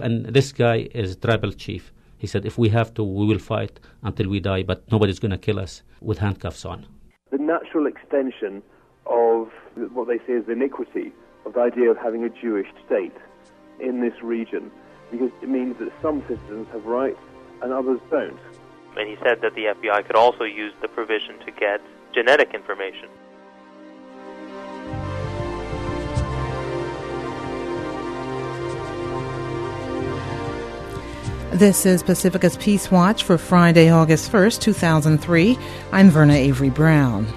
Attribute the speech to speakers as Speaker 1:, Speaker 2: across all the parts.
Speaker 1: And this guy is tribal chief. He said, if we have to, we will fight until we die, but nobody's going to kill us with handcuffs on.
Speaker 2: The natural extension of what they say is the iniquity of the idea of having a Jewish state in this region, because it means that some citizens have rights and others don't.
Speaker 3: And he said that the FBI could also use the provision to get genetic information.
Speaker 4: This is Pacifica's Peace Watch for Friday, August 1st, 2003. I'm Verna Avery Brown.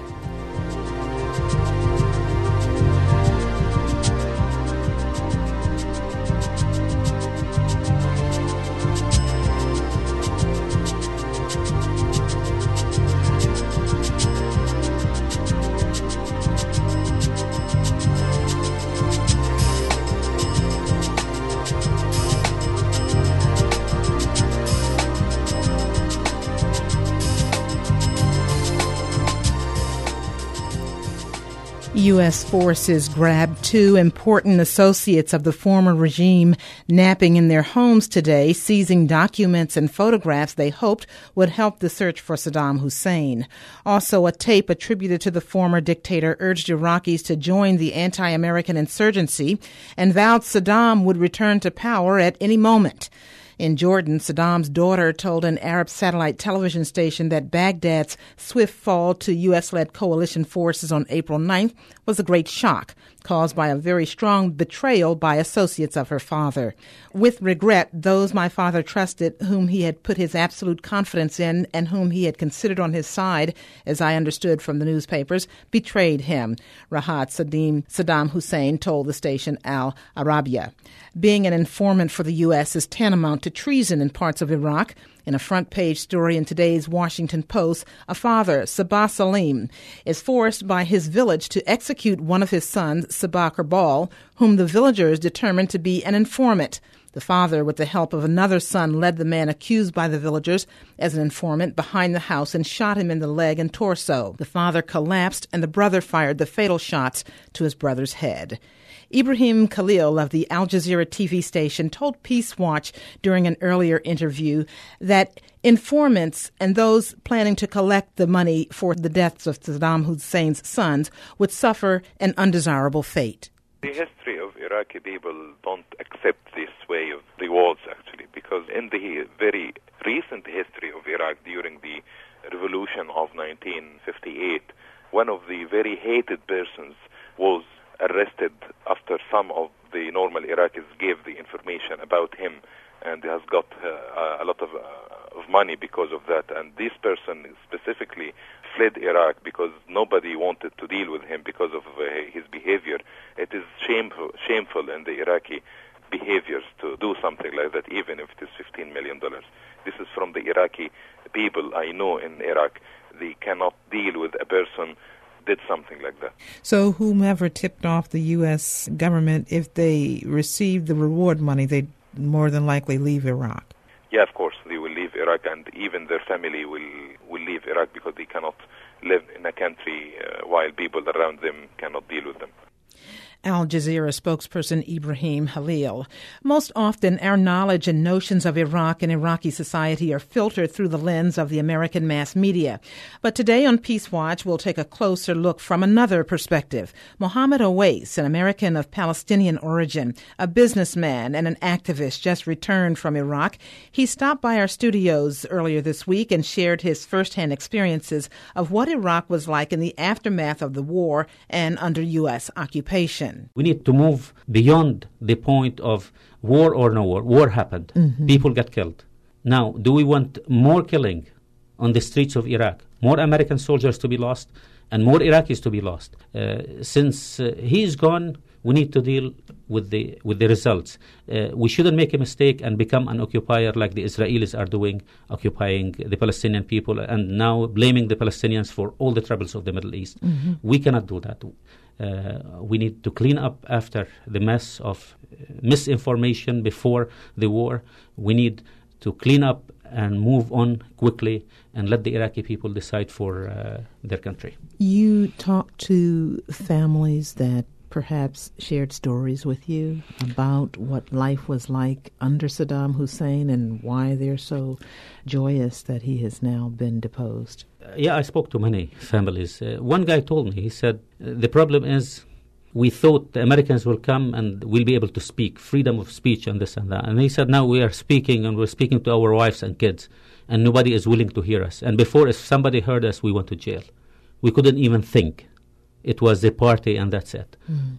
Speaker 4: U.S. forces grabbed two important associates of the former regime napping in their homes today, seizing documents and photographs they hoped would help the search for Saddam Hussein. Also, a tape attributed to the former dictator urged Iraqis to join the anti-American insurgency and vowed Saddam would return to power at any moment. In Jordan, Saddam's daughter told an Arab satellite television station that Baghdad's swift fall to U.S.-led coalition forces on April 9th was a great shock, caused by a very strong betrayal by associates of her father. With regret, those my father trusted, whom he had put his absolute confidence in and whom he had considered on his side, as I understood from the newspapers, betrayed him, Rahat Saddam Hussein told the station Al Arabiya. Being an informant for the U.S. is tantamount to treason in parts of Iraq. In a front-page story in today's Washington Post, a father, Sabah Salim, is forced by his village to execute one of his sons, Sabah Kerbal, whom the villagers determined to be an informant. The father, with the help of another son, led the man accused by the villagers as an informant behind the house and shot him in the leg and torso. The father collapsed, and the brother fired the fatal shots to his brother's head. Ibrahim Khalil of the Al Jazeera TV station told Peace Watch during an earlier interview that informants and those planning to collect the money for the deaths of Saddam Hussein's sons would suffer an undesirable fate.
Speaker 5: The history of Iraqi people don't accept this way of rewards, actually, because in the very recent history of Iraq during the revolution of 1958, one of the very hated persons was arrested after some of the normal Iraqis gave the information about him, and has got a lot of money because of that. And this person specifically fled Iraq because nobody wanted to deal with him because of his behavior. It is shameful in the Iraqi behaviors to do something like that, even if it is $15 million. This is from the Iraqi people I know in Iraq. They cannot deal with a person did something like that.
Speaker 4: So whomever tipped off the U.S. government, if they received the reward money, they'd more than likely leave Iraq?
Speaker 5: Yeah, of course, they will leave Iraq, and even their family will leave Iraq because they cannot live in a country while people around them cannot deal with them.
Speaker 4: Al Jazeera spokesperson Ibrahim Khalil. Most often, our knowledge and notions of Iraq and Iraqi society are filtered through the lens of the American mass media. But today on Peace Watch, we'll take a closer look from another perspective. Mohammed Owais, an American of Palestinian origin, a businessman and an activist just returned from Iraq. He stopped by our studios earlier this week and shared his firsthand experiences of what Iraq was like in the aftermath of the war and under U.S. occupation.
Speaker 1: We need to move beyond the point of war or no war. War happened. Mm-hmm. People got killed. Now, do we want more killing on the streets of Iraq? More American soldiers to be lost and more Iraqis to be lost? Since he's gone, we need to deal with the results. We shouldn't make a mistake and become an occupier like the Israelis are doing, occupying the Palestinian people and now blaming the Palestinians for all the troubles of the Middle East. Mm-hmm. We cannot do that. We need to clean up after the mess of misinformation before the war. We need to clean up and move on quickly and let the Iraqi people decide for their country.
Speaker 4: You talk to families that perhaps shared stories with you about what life was like under Saddam Hussein and why they're so joyous that he has now been deposed?
Speaker 1: Yeah, I spoke to many families. One guy told me, he said, the problem is we thought the Americans will come and we'll be able to speak, freedom of speech and this and that. And he said, now we are speaking and we're speaking to our wives and kids, and nobody is willing to hear us. And before, if somebody heard us, we went to jail. We couldn't even think. It was a party and that's it.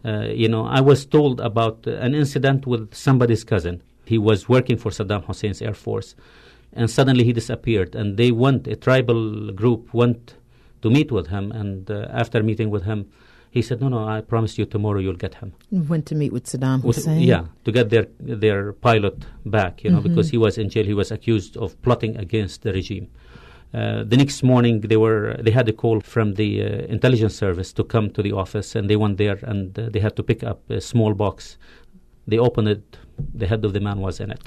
Speaker 1: I was told about an incident with somebody's cousin. He was working for Saddam Hussein's Air Force, and suddenly he disappeared. And a tribal group went to meet with him, and after meeting with him, he said, no, I promise you tomorrow you'll get him.
Speaker 4: Went to meet with Saddam Hussein?
Speaker 1: To get their pilot back, because he was in jail. He was accused of plotting against the regime. The next morning, they had a call from the intelligence service to come to the office, and they went there, and they had to pick up a small box. They opened it. The head of the man was in it.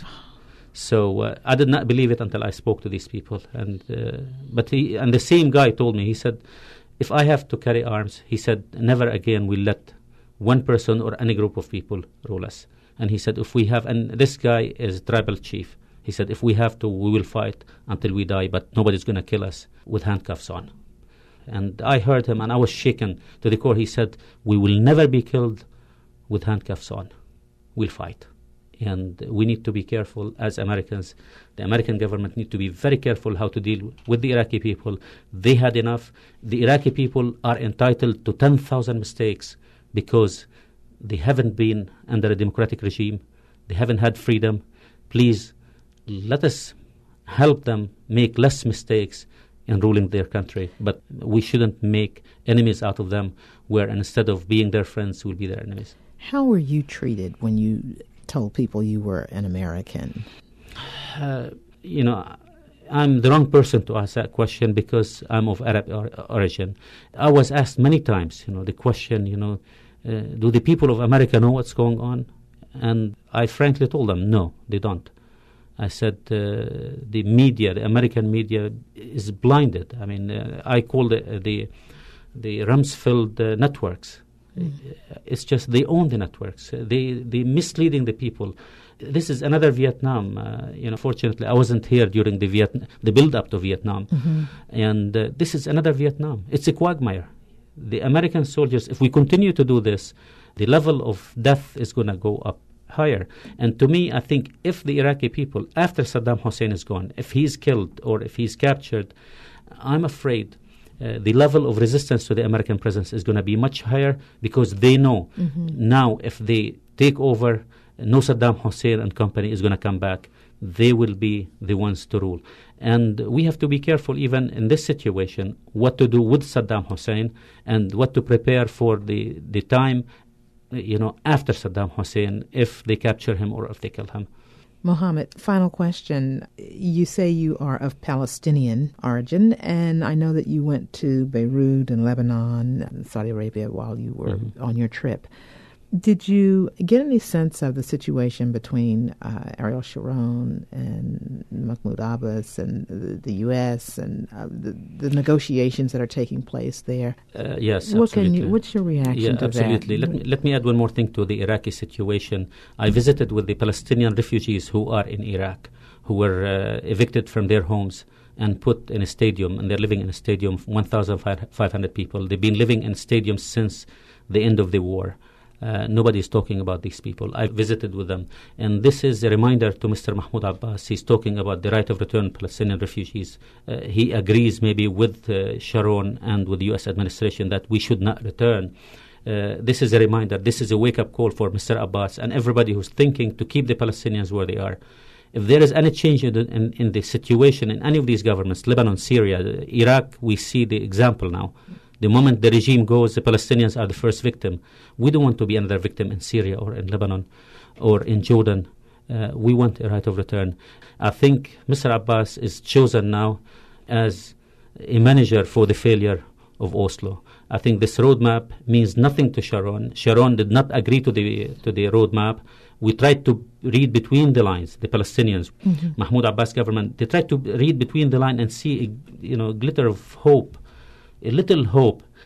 Speaker 1: So I did not believe it until I spoke to these people. And the same guy told me, he said, if I have to carry arms, he said, never again will let one person or any group of people rule us. And he said, if we have, and this guy is tribal chief, he said, if we have to, we will fight until we die, but nobody's going to kill us with handcuffs on. And I heard him, and I was shaken to the core. He said, we will never be killed with handcuffs on. We'll fight. And we need to be careful as Americans. The American government need to be very careful how to deal with the Iraqi people. They had enough. The Iraqi people are entitled to 10,000 mistakes because they haven't been under a democratic regime. They haven't had freedom. Please, let us help them make less mistakes in ruling their country. But we shouldn't make enemies out of them, where instead of being their friends, we'll be their enemies.
Speaker 4: How were you treated when you told people you were an American?
Speaker 1: I'm the wrong person to ask that question because I'm of Arab origin. I was asked many times, the question, do the people of America know what's going on? And I frankly told them, no, they don't. I said the media, the American media, is blinded. I mean, I call the Rumsfeld networks. It's just they own the networks. They misleading the people. This is another Vietnam. Fortunately, I wasn't here during the build-up to Vietnam. And this is another Vietnam. It's a quagmire. The American soldiers, if we continue to do this, the level of death is going to go up higher. And to me, I think if the Iraqi people, after Saddam Hussein is gone, if he's killed or if he's captured, I'm afraid the level of resistance to the American presence is going to be much higher because they know now if they take over, no Saddam Hussein and company is going to come back. They will be the ones to rule. And we have to be careful even in this situation what to do with Saddam Hussein and what to prepare for the time after Saddam Hussein, if they capture him or if they kill him.
Speaker 4: Mohammed, final question. You say you are of Palestinian origin, and I know that you went to Beirut and Lebanon and Saudi Arabia while you were on your trip. Did you get any sense of the situation between Ariel Sharon and Mahmoud Abbas and the U.S. and the negotiations that are taking place there?
Speaker 1: Yes, absolutely.
Speaker 4: What's your reaction to
Speaker 1: absolutely.
Speaker 4: that?
Speaker 1: Let me add one more thing to the Iraqi situation. I visited with the Palestinian refugees who are in Iraq, who were evicted from their homes and put in a stadium, and they're living in a stadium, 1,500 people. They've been living in stadiums since the end of the war. Nobody is talking about these people. I visited with them. And this is a reminder to Mr. Mahmoud Abbas. He's talking about the right of return of Palestinian refugees. He agrees maybe with Sharon and with the U.S. administration that we should not return. This is a reminder. This is a wake-up call for Mr. Abbas and everybody who's thinking to keep the Palestinians where they are. If there is any change in the situation in any of these governments, Lebanon, Syria, Iraq, we see the example now. The moment the regime goes, the Palestinians are the first victim. We don't want to be another victim in Syria or in Lebanon or in Jordan. We want a right of return. I think Mr. Abbas is chosen now as a manager for the failure of Oslo. I think this roadmap means nothing to Sharon. Sharon did not agree to the roadmap. We tried to read between the lines, the Palestinians, Mahmoud Abbas government, they tried to read between the lines and see a glitter of hope, a little hope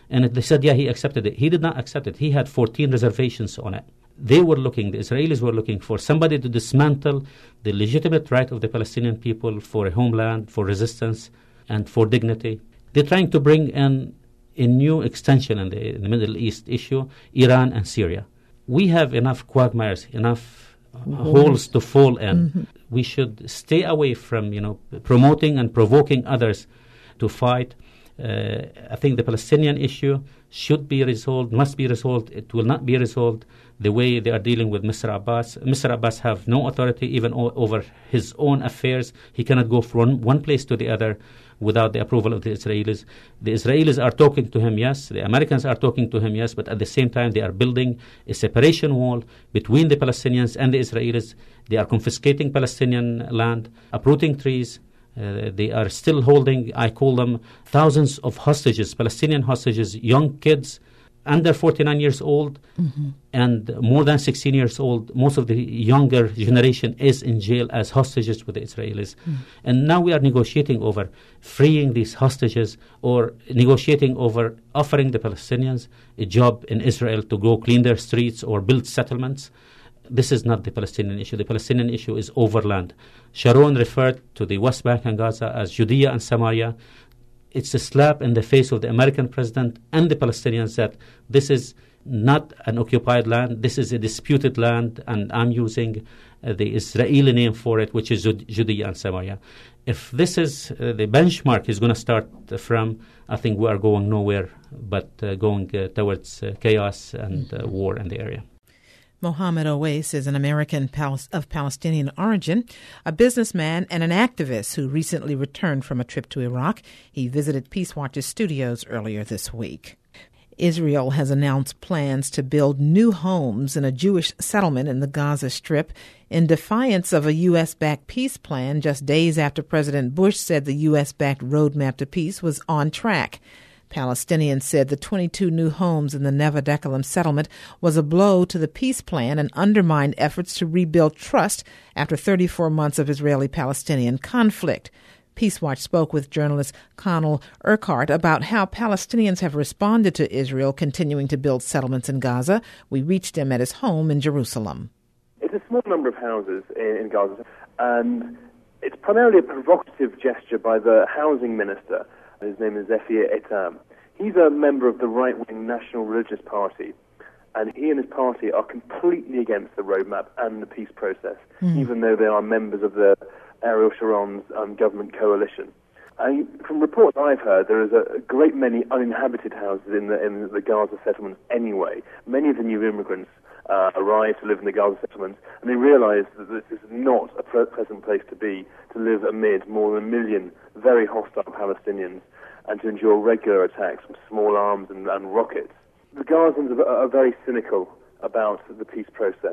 Speaker 1: And they said, yeah, he accepted it. He did not accept it. He had 14 reservations on it. The Israelis were looking for somebody to dismantle the legitimate right of the Palestinian people for a homeland, for resistance, and for dignity. They're trying to bring in a new extension in the Middle East issue, Iran and Syria. We have enough quagmires, enough holes to fall in. Mm-hmm. We should stay away from, promoting and provoking others to fight. I think the Palestinian issue should be resolved, must be resolved. It will not be resolved the way they are dealing with Mr. Abbas. Mr. Abbas have no authority even over his own affairs. He cannot go from one place to the other without the approval of the Israelis. The Israelis are talking to him, yes. The Americans are talking to him, yes. But at the same time, they are building a separation wall between the Palestinians and the Israelis. They are confiscating Palestinian land, uprooting trees. They are still holding, I call them, thousands of hostages, Palestinian hostages, young kids, under 49 years old, mm-hmm. and more than 16 years old. Most of the younger generation is in jail as hostages with the Israelis. Mm-hmm. And now we are negotiating over freeing these hostages, or negotiating over offering the Palestinians a job in Israel to go clean their streets or build settlements. This is not the Palestinian issue. The Palestinian issue is overland. Sharon referred to the West Bank and Gaza as Judea and Samaria. It's a slap in the face of the American president and the Palestinians that this is not an occupied land. This is a disputed land, and I'm using the Israeli name for it, which is Judea and Samaria. If this is the benchmark is going to start from, I think we are going nowhere but going towards chaos and war in the area.
Speaker 4: Mohammed Owais is an American of Palestinian origin, a businessman and an activist who recently returned from a trip to Iraq. He visited Peace Watch's studios earlier this week. Israel has announced plans to build new homes in a Jewish settlement in the Gaza Strip in defiance of a U.S.-backed peace plan just days after President Bush said the U.S.-backed roadmap to peace was on track. Palestinians said the 22 new homes in the Neve Dekelem settlement was a blow to the peace plan and undermined efforts to rebuild trust after 34 months of Israeli-Palestinian conflict. Peace Watch spoke with journalist Connell Urquhart about how Palestinians have responded to Israel continuing to build settlements in Gaza. We reached him at his home in Jerusalem.
Speaker 2: It's a small number of houses in Gaza, and it's primarily a provocative gesture by the housing minister. His name is Zefir Etam. He's a member of the right-wing National Religious Party, and he and his party are completely against the roadmap and the peace process, even though they are members of the Ariel Sharon's government coalition. From reports I've heard, there is a great many uninhabited houses in the Gaza settlements anyway. Many of the new immigrants arrive to live in the Gaza settlements, and they realize that this is not a pleasant place to live amid more than 1 million very hostile Palestinians, and to endure regular attacks from small arms and rockets. The Gazans are very cynical about the peace process.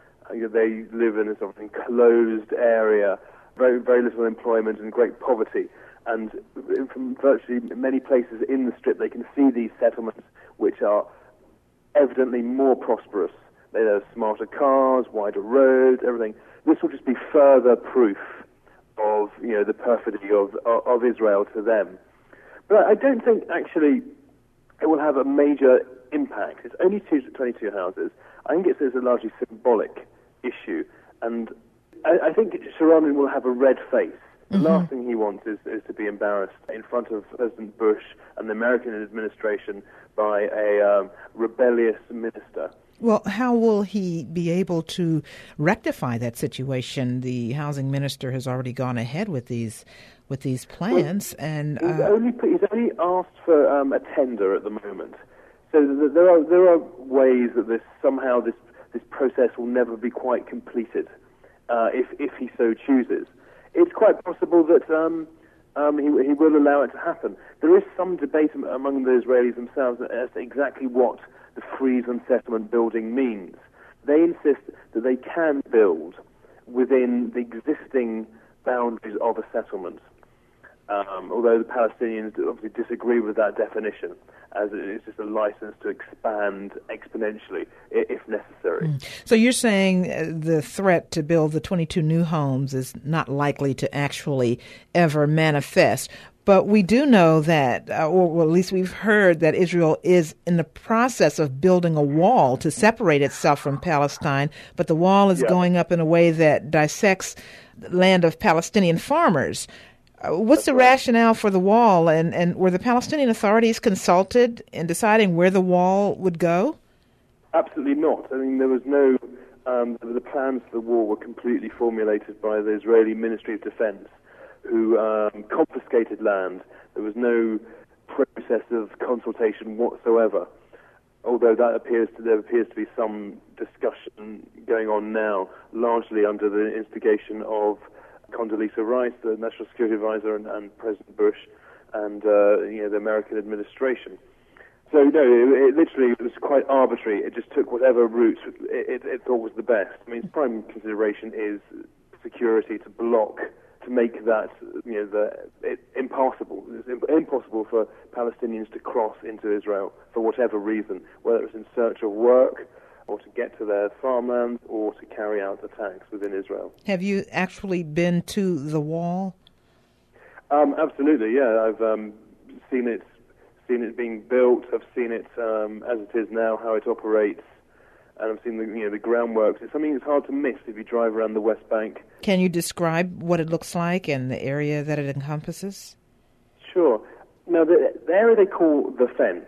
Speaker 2: They live in a sort of enclosed area, very, very little employment and great poverty. And from virtually many places in the Strip, they can see these settlements, which are evidently more prosperous. They have smarter cars, wider roads, everything. This will just be further proof of the perfidy of Israel to them. But I don't think actually it will have a major impact. It's only 22 houses. I think it's a largely symbolic issue, and I think Sharon will have a red face. The last thing he wants is to be embarrassed in front of President Bush and the American administration by a rebellious minister.
Speaker 4: Well, how will he be able to rectify that situation? The housing minister has already gone ahead with these plans, and
Speaker 2: he's only asked for a tender at the moment. So there are ways that this process will never be quite completed if he so chooses. It's quite possible that he will allow it to happen. There is some debate among the Israelis themselves as to exactly what the freeze on settlement building means. They insist that they can build within the existing boundaries of a settlement, although the Palestinians obviously disagree with that definition, as it's just a license to expand exponentially if necessary.
Speaker 4: So you're saying the threat to build the 22 new homes is not likely to actually ever manifest. But we do know that, or at least we've heard that Israel is in the process of building a wall to separate itself from Palestine, but the wall is going up in a way that dissects the land of Palestinian farmers. What's the rationale for the wall, and were the Palestinian authorities consulted in deciding where the wall would go?
Speaker 2: Absolutely not. I mean, there was no... the plans for the wall were completely formulated by the Israeli Ministry of Defense, who confiscated land. There was no process of consultation whatsoever, although there appears to be some discussion going on now, largely under the instigation of Condoleezza Rice, the National Security Advisor, and President Bush, and the American administration. So no, it literally was quite arbitrary. It just took whatever route it thought was the best. I mean, its prime consideration is security, to make that impossible. It's impossible for Palestinians to cross into Israel for whatever reason, whether it's in search of work, or to get to their farmland, or to carry out attacks within Israel.
Speaker 4: Have you actually been to the wall?
Speaker 2: Absolutely, yeah. I've seen it being built. I've seen it as it is now, how it operates, and I've seen the groundworks. It's something that's hard to miss if you drive around the West Bank.
Speaker 4: Can you describe what it looks like and the area that it encompasses?
Speaker 2: Sure. Now, the area they call the fence,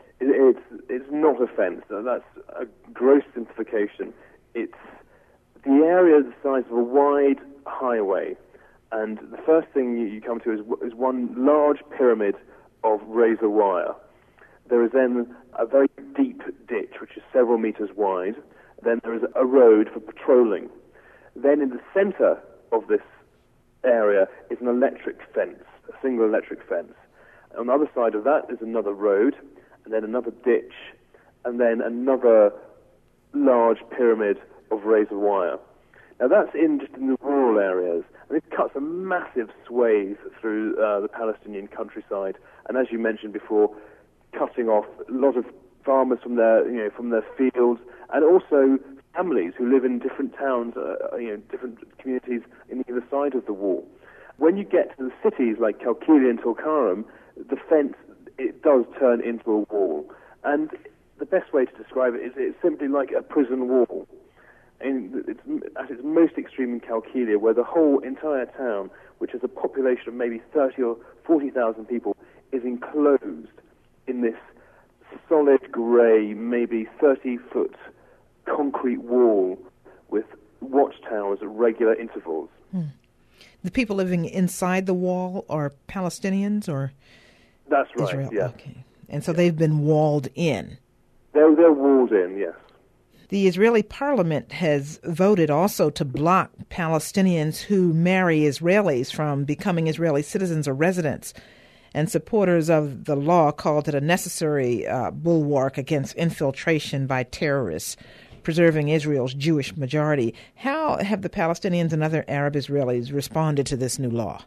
Speaker 2: it's not a fence. That's a gross simplification. It's the area the size of a wide highway, and the first thing you come to is one large pyramid of razor wire. There is then a very deep ditch, which is several meters wide. Then there is a road for patrolling. Then in the center of this area is an electric fence, a single electric fence. On the other side of that is another road, and then another ditch, and then another large pyramid of razor wire. Now that's just in the rural areas, and it cuts a massive swathe through the Palestinian countryside. And as you mentioned before, cutting off a lot of farmers from their fields, and also families who live in different towns, different communities in either side of the wall. When you get to the cities like Qalqilia and Tulkarm, the fence, it does turn into a wall. And the best way to describe it is it's simply like a prison wall. And it's at its most extreme in Qalqilia, where the whole entire town, which has a population of maybe 30 or 40,000 people, is enclosed in this solid grey, maybe 30-foot concrete wall with watchtowers at regular intervals.
Speaker 4: The people living inside the wall are Palestinians, or?
Speaker 2: That's right,
Speaker 4: Israel?
Speaker 2: Yeah.
Speaker 4: Okay. And so they've been walled in.
Speaker 2: They're walled in, yes.
Speaker 4: The Israeli parliament has voted also to block Palestinians who marry Israelis from becoming Israeli citizens or residents. And supporters of the law called it a necessary bulwark against infiltration by terrorists, preserving Israel's Jewish majority. How have the Palestinians and other Arab Israelis responded to this new law?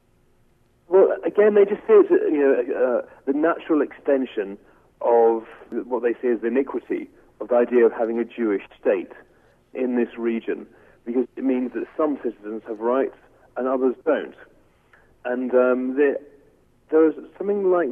Speaker 2: Well, again, they just see it the natural extension of what they see as the iniquity of the idea of having a Jewish state in this region, because it means that some citizens have rights and others don't. And there's something like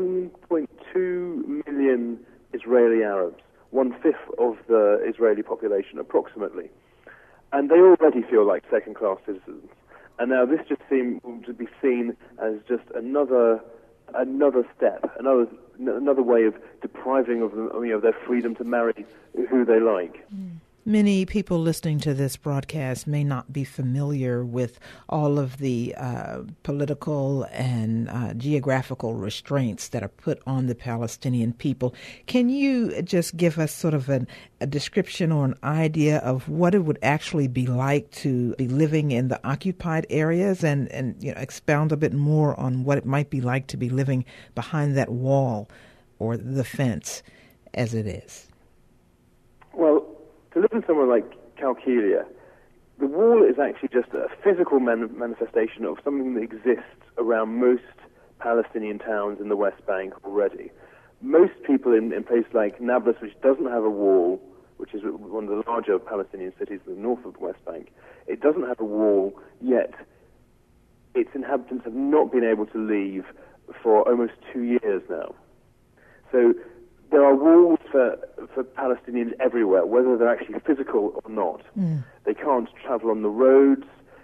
Speaker 2: 1.2 million Israeli Arabs, 1/5 of the Israeli population approximately. And they already feel like second-class citizens. And now this just seems to be seen as just another step, another way of depriving of them, of their freedom to marry who they like.
Speaker 4: Many people listening to this broadcast may not be familiar with all of the political and geographical restraints that are put on the Palestinian people. Can you just give us sort of a description or an idea of what it would actually be like to be living in the occupied areas, and expound a bit more on what it might be like to be living behind that wall or the fence as it is?
Speaker 2: Well, to live in somewhere like Qalqilia, the wall is actually just a physical manifestation of something that exists around most Palestinian towns in the West Bank already. Most people in places like Nablus, which doesn't have a wall, which is one of the larger Palestinian cities in the north of the West Bank, it doesn't have a wall, yet its inhabitants inhabitants have not been able to leave for almost 2 years now. So there are walls for Palestinians everywhere, whether they're actually physical or not. They can't travel on the roads.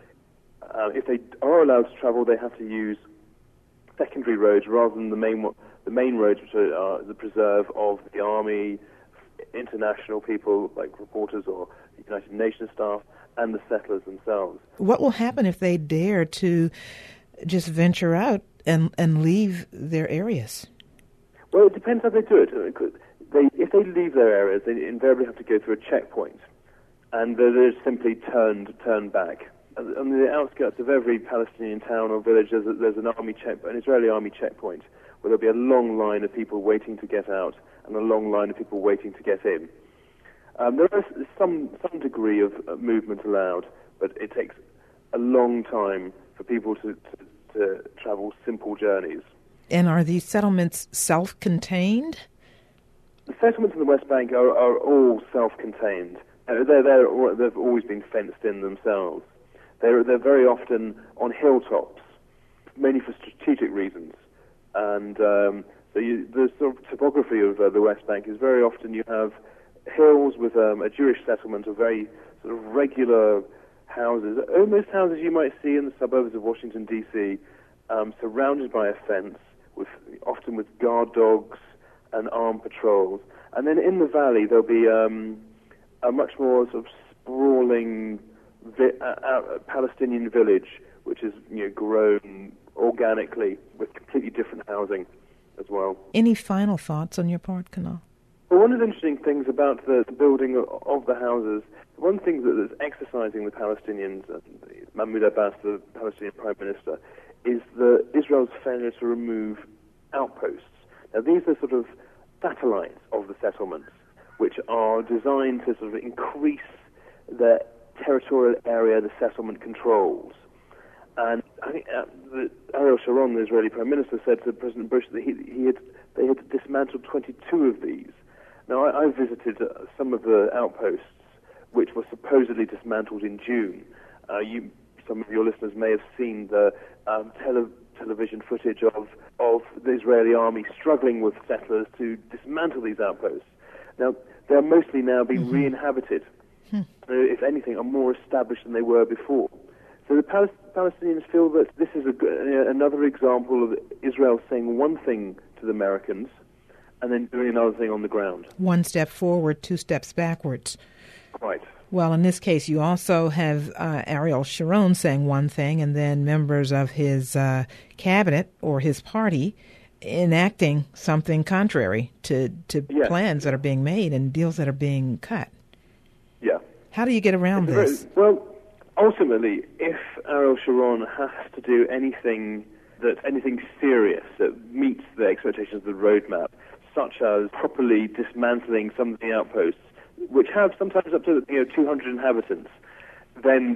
Speaker 2: If they are allowed to travel, they have to use secondary roads rather than the main roads, which are the preserve of the army, international people like reporters or United Nations staff, and the settlers themselves.
Speaker 4: What will happen if they dare to just venture out and leave their areas?
Speaker 2: Well, it depends how they do it. If they leave their areas, they invariably have to go through a checkpoint, and they're simply turned back. On the outskirts of every Palestinian town or village, there's an Israeli army checkpoint, where there'll be a long line of people waiting to get out and a long line of people waiting to get in. There is some degree of movement allowed, but it takes a long time for people to travel simple journeys.
Speaker 4: And are these settlements self-contained?
Speaker 2: The settlements in the West Bank are all self-contained. They've always been fenced in themselves. They're very often on hilltops, mainly for strategic reasons. And the sort of topography of the West Bank is very often you have hills with a Jewish settlement of very sort of regular houses, almost houses you might see in the suburbs of Washington, D.C., surrounded by a fence, often with guard dogs and armed patrols. And then in the valley there'll be a much more sort of sprawling Palestinian village, which is grown organically with completely different housing as well. Any
Speaker 4: final thoughts on your part, Kanal?
Speaker 2: Well, one of the interesting things about the building of the houses, one thing that is exercising the Palestinians, Mahmoud Abbas, the Palestinian Prime Minister, is Israel's failure to remove outposts. Now, these are sort of satellites of the settlements, which are designed to sort of increase the territorial area the settlement controls. And I think Ariel Sharon, the Israeli Prime Minister, said to President Bush that they had dismantled 22 of these. Now, I visited some of the outposts, which were supposedly dismantled in June. Some of your listeners may have seen the television footage of the Israeli army struggling with settlers to dismantle these outposts. Now, they're mostly now being re-inhabited. If anything, are more established than they were before. So the Palestinians feel that this is another example of Israel saying one thing to the Americans and then doing another thing on the ground. One
Speaker 4: step forward, 2 steps backwards.
Speaker 2: Right.
Speaker 4: Well, in this case, you also have Ariel Sharon saying one thing and then members of his cabinet or his party enacting something contrary to plans that are being made and deals that are being cut.
Speaker 2: Yeah.
Speaker 4: How do you get around this?
Speaker 2: Well, ultimately, if Ariel Sharon has to do anything serious that meets the expectations of the roadmap, such as properly dismantling some of the outposts, which have sometimes up to 200 inhabitants, then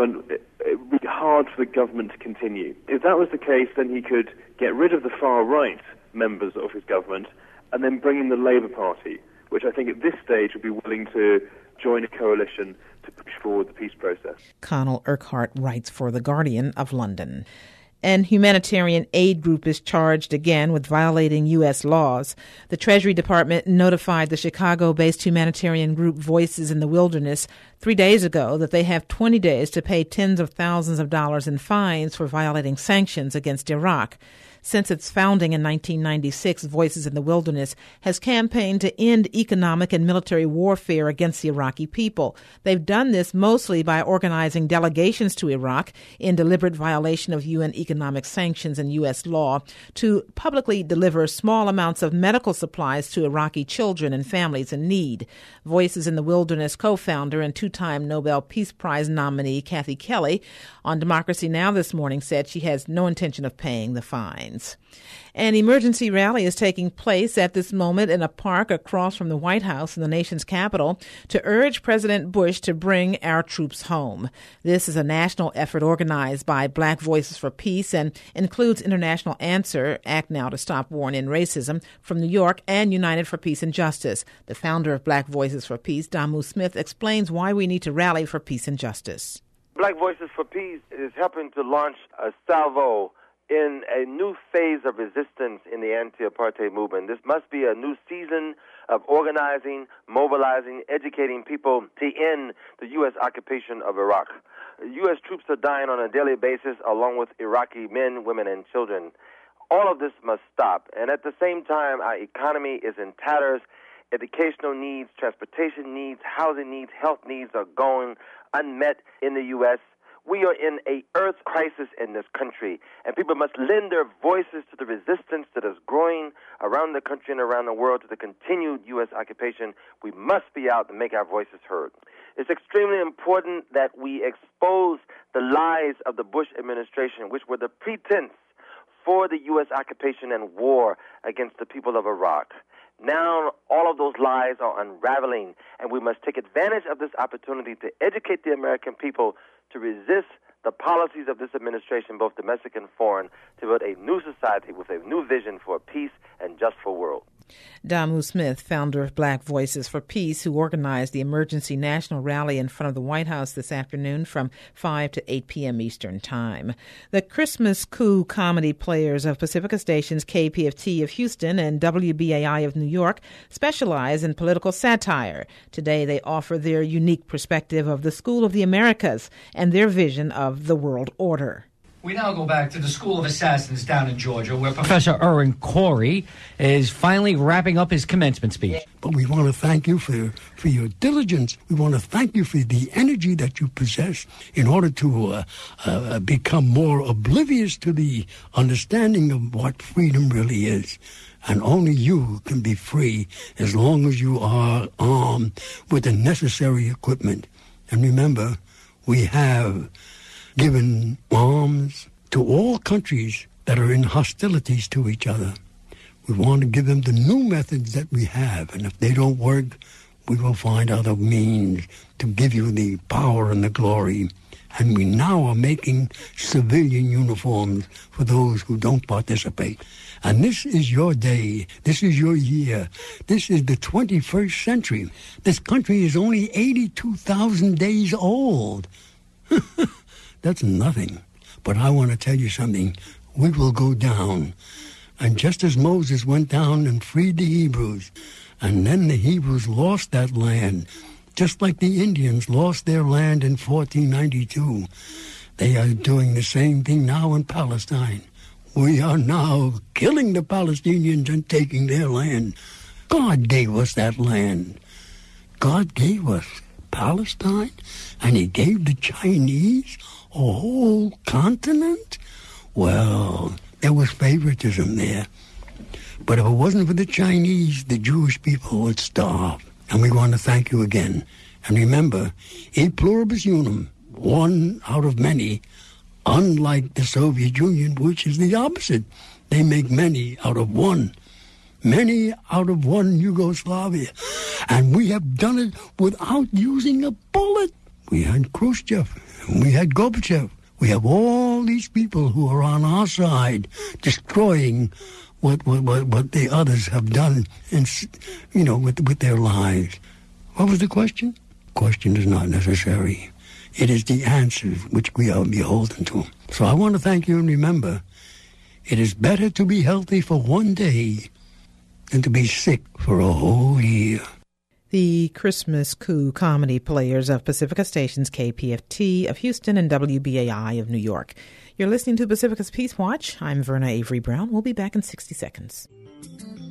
Speaker 2: it would be hard for the government to continue. If that was the case, then he could get rid of the far-right members of his government and then bring in the Labour Party, which I think at this stage would be willing to join a coalition to push forward the peace process.
Speaker 4: Conal Urquhart writes for The Guardian of London. An humanitarian aid group is charged again with violating U.S. laws. The Treasury Department notified the Chicago-based humanitarian group Voices in the Wilderness 3 days ago that they have 20 days to pay tens of thousands of dollars in fines for violating sanctions against Iraq. Since its founding in 1996, Voices in the Wilderness has campaigned to end economic and military warfare against the Iraqi people. They've done this mostly by organizing delegations to Iraq in deliberate violation of UN economic sanctions and U.S. law to publicly deliver small amounts of medical supplies to Iraqi children and families in need. Voices in the Wilderness co-founder and 2-time Nobel Peace Prize nominee Kathy Kelly on Democracy Now! This morning said she has no intention of paying the fines. An emergency rally is taking place at this moment in a park across from the White House in the nation's capital to urge President Bush to bring our troops home. This is a national effort organized by Black Voices for Peace and includes International Answer, Act Now to Stop War and End Racism, from New York, and United for Peace and Justice. The founder of Black Voices for Peace, Damu Smith, explains why we need to rally for peace and justice.
Speaker 6: Black Voices for Peace is helping to launch a salvo in a new phase of resistance in the anti-apartheid movement. This must be a new season of organizing, mobilizing, educating people to end the U.S. occupation of Iraq. U.S. troops are dying on a daily basis along with Iraqi men, women, and children. All of this must stop. And at the same time, our economy is in tatters. Educational needs, transportation needs, housing needs, health needs are going unmet in the U.S. We are in a earth crisis in this country, and people must lend their voices to the resistance that is growing around the country and around the world to the continued U.S. occupation. We must be out and make our voices heard. It's extremely important that we expose the lies of the Bush administration, which were the pretense for the U.S. occupation and war against the people of Iraq. Now, all of those lies are unraveling, and we must take advantage of this opportunity to educate the American people to resist the policies of this administration, both domestic and foreign, to build a new society with a new vision for a peace and justful world.
Speaker 4: Damu Smith, founder of Black Voices for Peace, who organized the emergency national rally in front of the White House this afternoon from 5 to 8 p.m. Eastern Time. The Christmas Coup comedy players of Pacifica stations KPFT of Houston and WBAI of New York specialize in political satire. Today they offer their unique perspective of the School of the Americas and their vision of the world order.
Speaker 7: We now go back to the School of Assassins down in Georgia, where Professor Erwin Corey is finally wrapping up his commencement speech.
Speaker 8: But we want to thank you for your diligence. We want to thank you for the energy that you possess in order to become more oblivious to the understanding of what freedom really is. And only you can be free as long as you are armed with the necessary equipment. And remember, we have given arms to all countries that are in hostilities to each other. We want to give them the new methods that we have, and if they don't work, we will find other means to give you the power and the glory. And we now are making civilian uniforms for those who don't participate. And this is your day. This is your year. This is the 21st century. This country is only 82,000 days old. That's nothing. But I want to tell you something. We will go down. And just as Moses went down and freed the Hebrews, and then the Hebrews lost that land, just like the Indians lost their land in 1492, they are doing the same thing now in Palestine. We are now killing the Palestinians and taking their land. God gave us that land. God gave us Palestine, and he gave the Chinese a whole continent? Well, there was favoritism there. But if it wasn't for the Chinese, the Jewish people would starve. And we want to thank you again. And remember, e pluribus unum, one out of many, unlike the Soviet Union, which is the opposite. They make many out of one. Many out of one Yugoslavia. And we have done it without using a bullet. We had Khrushchev, and we had Gorbachev. We have all these people who are on our side destroying what the others have done, and with their lives. What was the question? Question is not necessary. It is the answers which we are beholden to. So I want to thank you, and remember, it is better to be healthy for one day than to be sick for a whole year.
Speaker 4: The Christmas Coup comedy players of Pacifica stations KPFT of Houston and WBAI of New York. You're listening to Pacifica's Peace Watch. I'm Verna Avery Brown. We'll be back in 60 seconds.